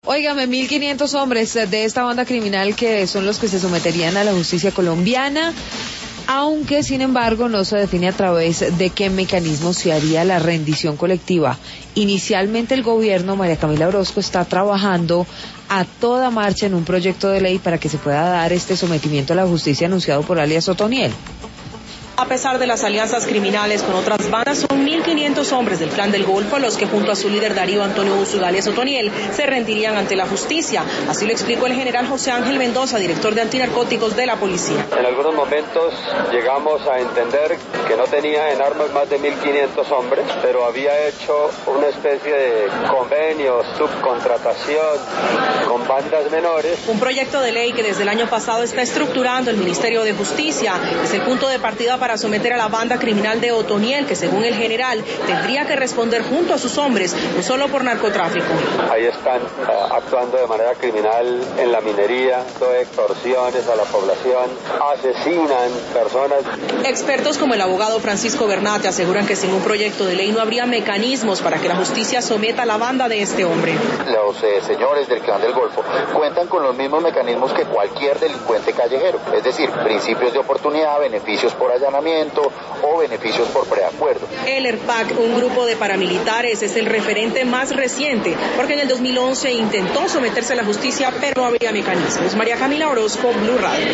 Óigame, 1.500 hombres de esta banda criminal que son los que se someterían a la justicia colombiana, aunque sin embargo no se define a través de qué mecanismo se haría la rendición colectiva. Inicialmente el gobierno, María Camila Orozco, está trabajando a toda marcha en un proyecto de ley para que se pueda dar este sometimiento a la justicia anunciado por alias Otoniel. A pesar de las alianzas criminales con otras bandas, son 1.500 hombres del Clan del Golfo los que junto a su líder Darío Antonio Úsuga alias Otoniel se rendirían ante la justicia. Así lo explicó el general José Ángel Mendoza, director de antinarcóticos de la policía. En algunos momentos llegamos a entender que no tenía en armas más de 1.500 hombres, pero había hecho una especie de convenio, subcontratación con bandas menores. Un proyecto de ley que desde el año pasado está estructurando el Ministerio de Justicia. Es el punto de partida para someter a la banda criminal de Otoniel, que según el general tendría que responder junto a sus hombres, no solo por narcotráfico. Ahí están actuando de manera criminal en la minería, extorsiones a la población, asesinan personas. Expertos como el abogado Francisco Bernate aseguran que sin un proyecto de ley no habría mecanismos para que la justicia someta a la banda de este hombre. Los señores del Clan del Golfo cuentan con los mismos mecanismos que cualquier delincuente callejero, es decir, principios de oportunidad, beneficios por allanamiento o beneficios por preacuerdo. El ERPAC, un grupo de paramilitares, es el referente más reciente, porque en el 2011 intentó someterse a la justicia, pero no había mecanismos. María Camila Orozco, Blue Radio.